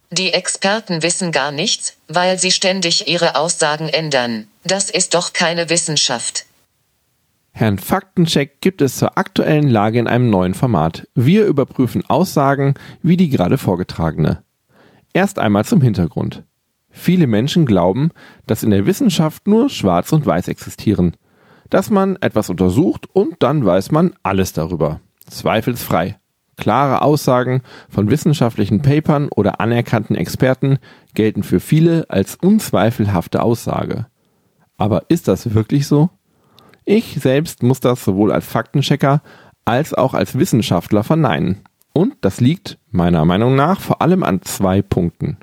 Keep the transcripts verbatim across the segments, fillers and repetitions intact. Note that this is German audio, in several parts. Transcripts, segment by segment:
Die Experten wissen gar nichts, weil sie ständig ihre Aussagen ändern. Das ist doch keine Wissenschaft. Herrn Faktencheck gibt es zur aktuellen Lage in einem neuen Format. Wir überprüfen Aussagen wie die gerade vorgetragene. Erst einmal zum Hintergrund. Viele Menschen glauben, dass in der Wissenschaft nur Schwarz und Weiß existieren. Dass man etwas untersucht und dann weiß man alles darüber. Zweifelsfrei. Klare Aussagen von wissenschaftlichen Papern oder anerkannten Experten gelten für viele als unzweifelhafte Aussage. Aber ist das wirklich so? Ich selbst muss das sowohl als Faktenchecker als auch als Wissenschaftler verneinen. Und das liegt meiner Meinung nach vor allem an zwei Punkten.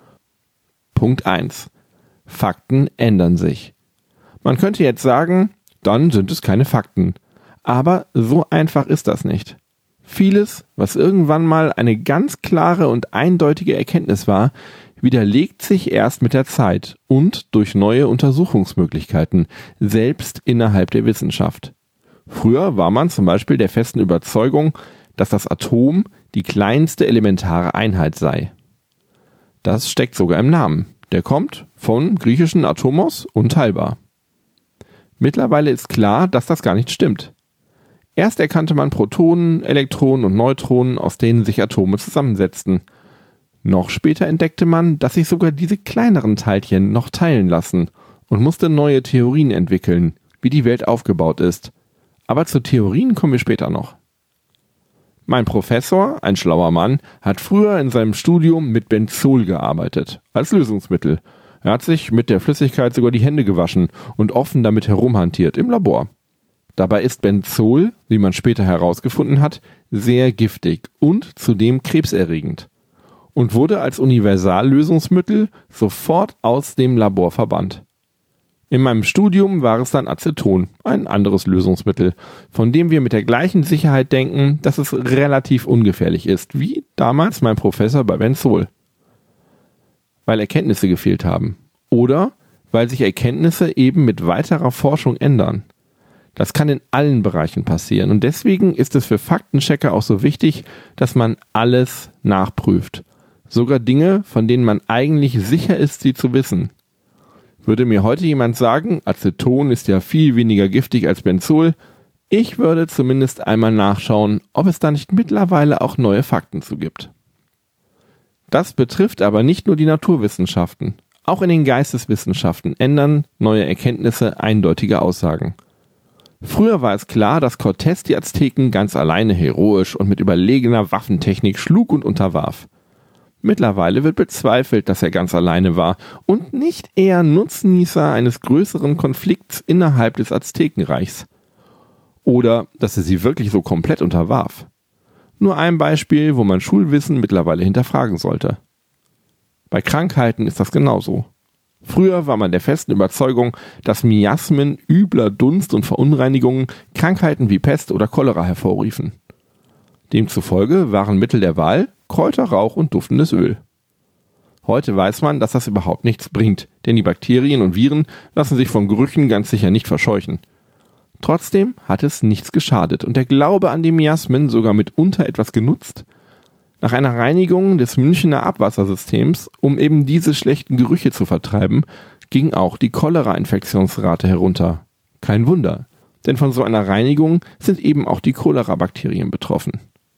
Punkt eins. Fakten ändern sich. Man könnte jetzt sagen, dann sind es keine Fakten. Aber so einfach ist das nicht. Vieles, was irgendwann mal eine ganz klare und eindeutige Erkenntnis war, widerlegt sich erst mit der Zeit und durch neue Untersuchungsmöglichkeiten, selbst innerhalb der Wissenschaft. Früher war man zum Beispiel der festen Überzeugung, dass das Atom die kleinste elementare Einheit sei. Das steckt sogar im Namen. Der kommt vom griechischen Atomos, unteilbar. Mittlerweile ist klar, dass das gar nicht stimmt. Erst erkannte man Protonen, Elektronen und Neutronen, aus denen sich Atome zusammensetzten. Noch später entdeckte man, dass sich sogar diese kleineren Teilchen noch teilen lassen und musste neue Theorien entwickeln, wie die Welt aufgebaut ist. Aber zu Theorien kommen wir später noch. Mein Professor, ein schlauer Mann, hat früher in seinem Studium mit Benzol gearbeitet, als Lösungsmittel. Er hat sich mit der Flüssigkeit sogar die Hände gewaschen und offen damit herumhantiert im Labor. Dabei ist Benzol, wie man später herausgefunden hat, sehr giftig und zudem krebserregend und wurde als Universallösungsmittel sofort aus dem Labor verbannt. In meinem Studium war es dann Aceton, ein anderes Lösungsmittel, von dem wir mit der gleichen Sicherheit denken, dass es relativ ungefährlich ist, wie damals mein Professor bei Benzol. Weil Erkenntnisse gefehlt haben. Oder weil sich Erkenntnisse eben mit weiterer Forschung ändern. Das kann in allen Bereichen passieren und deswegen ist es für Faktenchecker auch so wichtig, dass man alles nachprüft. Sogar Dinge, von denen man eigentlich sicher ist, sie zu wissen. Würde mir heute jemand sagen, Aceton ist ja viel weniger giftig als Benzol, ich würde zumindest einmal nachschauen, ob es da nicht mittlerweile auch neue Fakten zu gibt. Das betrifft aber nicht nur die Naturwissenschaften. Auch in den Geisteswissenschaften ändern neue Erkenntnisse eindeutige Aussagen. Früher war es klar, dass Cortés die Azteken ganz alleine heroisch und mit überlegener Waffentechnik schlug und unterwarf. Mittlerweile wird bezweifelt, dass er ganz alleine war und nicht eher Nutznießer eines größeren Konflikts innerhalb des Aztekenreichs. Oder dass er sie wirklich so komplett unterwarf. Nur ein Beispiel, wo man Schulwissen mittlerweile hinterfragen sollte. Bei Krankheiten ist das genauso. Früher war man der festen Überzeugung, dass Miasmen, übler Dunst und Verunreinigungen Krankheiten wie Pest oder Cholera hervorriefen. Demzufolge waren Mittel der Wahl Kräuter, Rauch und duftendes Öl. Heute weiß man, dass das überhaupt nichts bringt, denn die Bakterien und Viren lassen sich von Gerüchen ganz sicher nicht verscheuchen. Trotzdem hat es nichts geschadet und der Glaube an die Miasmen sogar mitunter etwas genutzt. Nach einer Reinigung des Münchener Abwassersystems, um eben diese schlechten Gerüche zu vertreiben, ging auch die Cholera-Infektionsrate herunter. Kein Wunder, denn von so einer Reinigung sind eben auch die Cholera-Bakterien betroffen.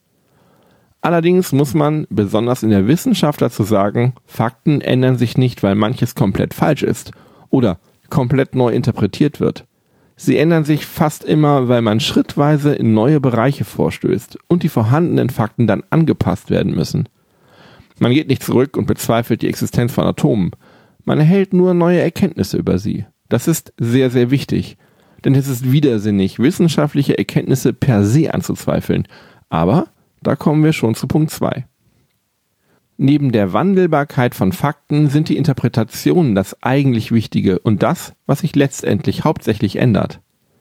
Allerdings muss man, besonders in der Wissenschaft, dazu sagen, Fakten ändern sich nicht, weil manches komplett falsch ist oder komplett neu interpretiert wird. Sie ändern sich fast immer, weil man schrittweise in neue Bereiche vorstößt und die vorhandenen Fakten dann angepasst werden müssen. Man geht nicht zurück und bezweifelt die Existenz von Atomen. Man erhält nur neue Erkenntnisse über sie. Das ist sehr, sehr wichtig, denn es ist widersinnig, wissenschaftliche Erkenntnisse per se anzuzweifeln. Aber da kommen wir schon zu Punkt zwei. Neben der Wandelbarkeit von Fakten sind die Interpretationen das eigentlich Wichtige und das, was sich letztendlich hauptsächlich ändert.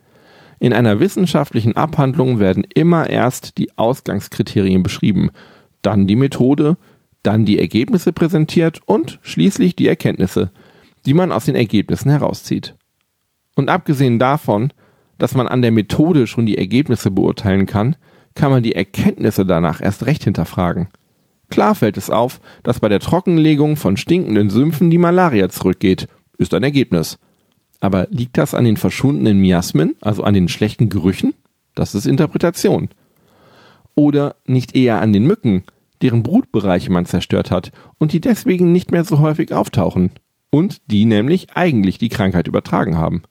In einer wissenschaftlichen Abhandlung werden immer erst die Ausgangskriterien beschrieben, dann die Methode, dann die Ergebnisse präsentiert und schließlich die Erkenntnisse, die man aus den Ergebnissen herauszieht. Und abgesehen davon, dass man an der Methode schon die Ergebnisse beurteilen kann, kann man die Erkenntnisse danach erst recht hinterfragen. Klar fällt es auf, dass bei der Trockenlegung von stinkenden Sümpfen die Malaria zurückgeht. Ist ein Ergebnis. Aber liegt das an den verschwundenen Miasmen, also an den schlechten Gerüchen? Das ist Interpretation. Oder nicht eher an den Mücken, deren Brutbereiche man zerstört hat und die deswegen nicht mehr so häufig auftauchen und die nämlich eigentlich die Krankheit übertragen haben.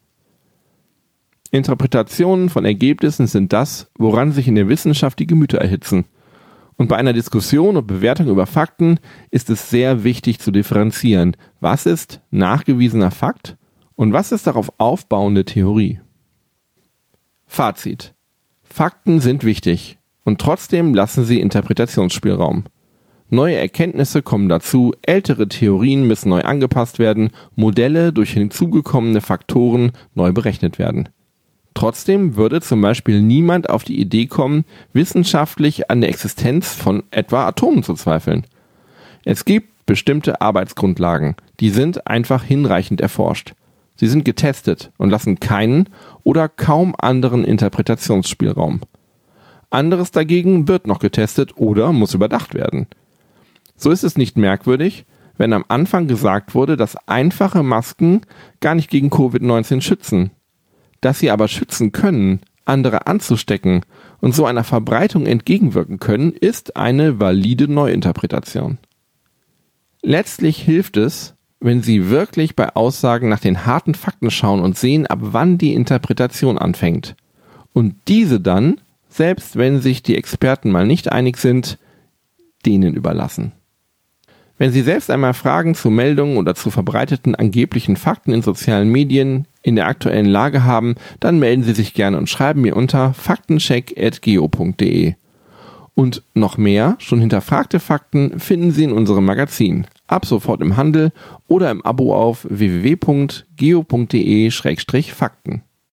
Interpretationen von Ergebnissen sind das, woran sich in der Wissenschaft die Gemüter erhitzen. Und bei einer Diskussion und Bewertung über Fakten ist es sehr wichtig zu differenzieren, was ist nachgewiesener Fakt und was ist darauf aufbauende Theorie. Fazit: Fakten sind wichtig und trotzdem lassen sie Interpretationsspielraum. Neue Erkenntnisse kommen dazu, ältere Theorien müssen neu angepasst werden, Modelle durch hinzugekommene Faktoren neu berechnet werden. Trotzdem würde zum Beispiel niemand auf die Idee kommen, wissenschaftlich an der Existenz von etwa Atomen zu zweifeln. Es gibt bestimmte Arbeitsgrundlagen, die sind einfach hinreichend erforscht. Sie sind getestet und lassen keinen oder kaum anderen Interpretationsspielraum. Anderes dagegen wird noch getestet oder muss überdacht werden. So ist es nicht merkwürdig, wenn am Anfang gesagt wurde, dass einfache Masken gar nicht gegen Covid neunzehn schützen. Dass sie aber schützen können, andere anzustecken und so einer Verbreitung entgegenwirken können, ist eine valide Neuinterpretation. Letztlich hilft es, wenn Sie wirklich bei Aussagen nach den harten Fakten schauen und sehen, ab wann die Interpretation anfängt. Und diese dann, selbst wenn sich die Experten mal nicht einig sind, denen überlassen. Wenn Sie selbst einmal Fragen zu Meldungen oder zu verbreiteten angeblichen Fakten in sozialen Medien in der aktuellen Lage haben, dann melden Sie sich gerne und schreiben mir unter faktencheck at geo punkt de. Und noch mehr, schon hinterfragte Fakten finden Sie in unserem Magazin. Ab sofort im Handel oder im Abo auf w w w punkt geo punkt de slash fakten.